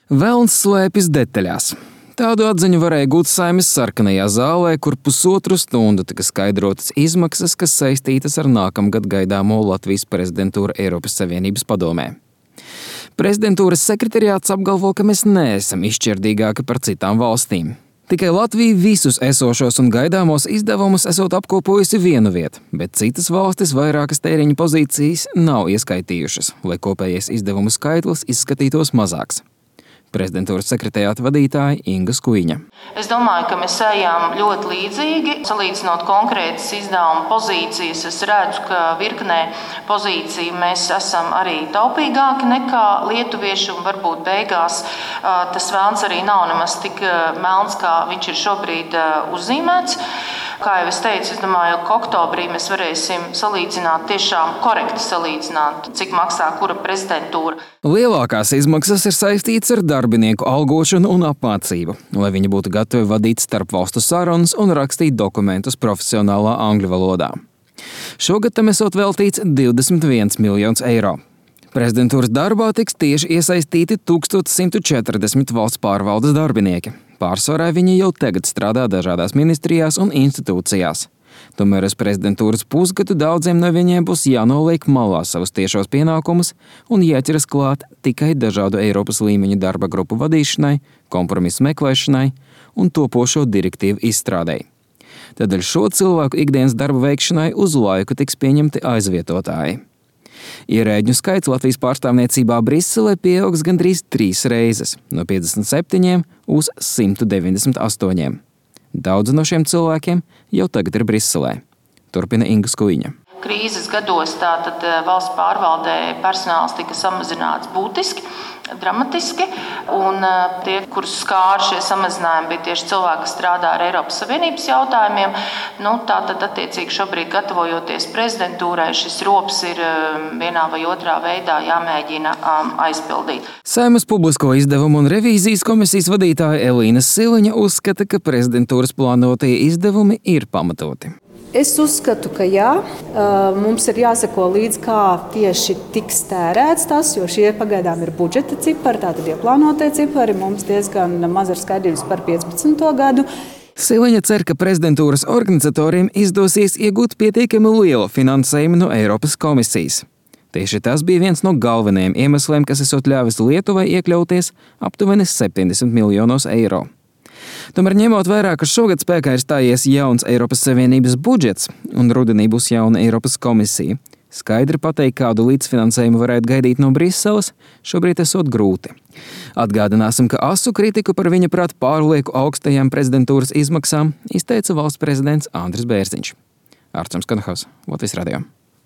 Velns slēpjas detaļās. Tādu atziņu varēja gūt Saeimas sarkanajā zālē, kur pusotru stundu tika skaidrotas izmaksas, kas saistītas ar nākamgad gaidāmo Latvijas prezidentūru Eiropas Savienības padomē. Prezidentūras sekretariāts apgalvo, ka mēs neesam izšķirdīgāki par citām valstīm. Tikai Latvija visus esošos un gaidāmos izdevumus esot apkopojusi vienu vietu, bet citas valstis vairākas tēriņu pozīcijas nav ieskaitījušas, lai kopējais izdevumu skaitlis izskatītos mazāks. Prezidentūras sekretariāta vadītāja Inga Skuiņa. Es domāju, ka mēs ejam ļoti līdzīgi. Salīdzinot konkrētas izdevuma pozīcijas, es redzu, ka virknē pozīciju mēs esam arī taupīgāki nekā lietuvieši, un varbūt beigās tas velns arī nav nemaz tik melns, kā viņš ir šobrīd uzzīmēts. Kā jau es teicu, es domāju, ka oktobrī mēs varēsim salīdzināt, tiešām korekti salīdzināt, cik maksā kura prezidentūra. Lielākās izmaksas ir saistītas ar darbinieku algošanu un apmācību, lai viņi būtu gatavi vadīt starpvalstu sarunas un rakstīt dokumentus profesionālā angļu valodā. Šogad tam esot veltīts 21 miljonus eiro. Prezidentūras darbā tiks tieši iesaistīti 1140 valsts pārvaldes darbinieki. Pārsvarā viņi jau tagad strādā dažādās ministrijās un institūcijās. Tomēr uz prezidentūras pusgadu daudziem no viņiem būs jānoliek malā savus tiešos pienākumus un jāķeras klāt tikai dažādu Eiropas līmeņa darba grupu vadīšanai, kompromisu meklēšanai un topošo direktīvu izstrādei. Tādēļ šo cilvēku ikdienas darba veikšanai uz laiku tiks pieņemti aizvietotāji. Ierēģņu skaits Latvijas pārstāvniecībā Briselē pieaugs gandrīz 3 reizes, no 57 uz 198. Daudzi no šiem cilvēkiem jau tagad ir Briselē. Turpina Inga Skuiņa. Krīzes gados tātad valsts pārvaldē personāls tika samazināts būtiski, dramatiski, un tie, kurus skāra šie samazinājumi, bija tieši cilvēki, kas strādā ar Eiropas Savienības jautājumiem. Tātad attiecīgi šobrīd gatavojoties prezidentūrai, šis rops ir vienā vai otrā veidā jāmēģina aizpildīt. Saeimas publisko izdevumu un revīzijas komisijas vadītāja Elīna Siliņa uzskata, ka prezidentūras plānotie izdevumi ir pamatoti. Es uzskatu, ka jā, mums ir jāseko līdz, kā tieši tiks tērēts tas, jo šie pagaidām ir budžeta cipari, tātad ieplānotie cipari, mums diezgan maz ir skaidrības par 15. gadu. Siliņa cer, ka prezidentūras organizatoriem izdosies iegūt pietiekami lielu finansējumu no Eiropas komisijas. Tieši tas bija viens no galvenajiem iemesliem, kas esot ļāvis Lietuvai iekļauties aptuveni 70 miljonos eiro. Tomēr ņemot vērā, ka šogad spēkā ir stājies jauns Eiropas Savienības budžets un rudenī būs jauna Eiropas komisija, skaidri pateikt, kādu līdzfinansējumu varētu gaidīt no Briseles, šobrīd esot grūti. Atgādināsim, ka asu kritiku par viņa prāt pārlieku augstajām prezidentūras izmaksām izteica valsts prezidents Andris Bērziņš. Arturs Kanahaus, Latvijas radio.